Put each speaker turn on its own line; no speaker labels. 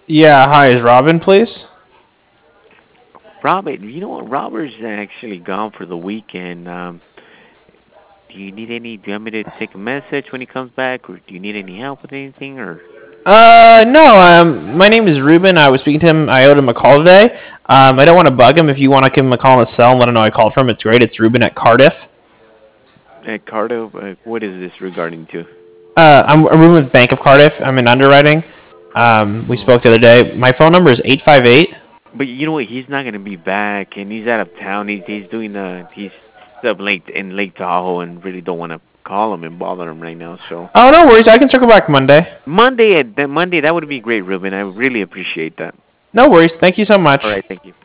Yeah, hi, is Robin, please?
Robert, you know what? Robert's actually gone for the weekend. Do you need any? Do you want me to take a message when he comes back, or do you need any help with anything? Or
No, my name is Ruben. I was speaking to him. I owed him a call today. I don't want to bug him. If you want to give him a call on his cell and let him know I called from, it's great. It's Ruben at Cardiff.
Cardo, what is this regarding to?
I'm Ruben with Bank of Cardiff. I'm in underwriting. We
Oh,
spoke the other day. My phone number is 858.
but you know what? He's not gonna be back, and he's out of town. He's doing he's up late in Lake Tahoe, and really don't want to call him and bother him right now. So
Oh, no worries. I can circle back Monday.
Monday that would be great, Ruben. I really appreciate that.
No worries. Thank you so
All
much.
right, thank you.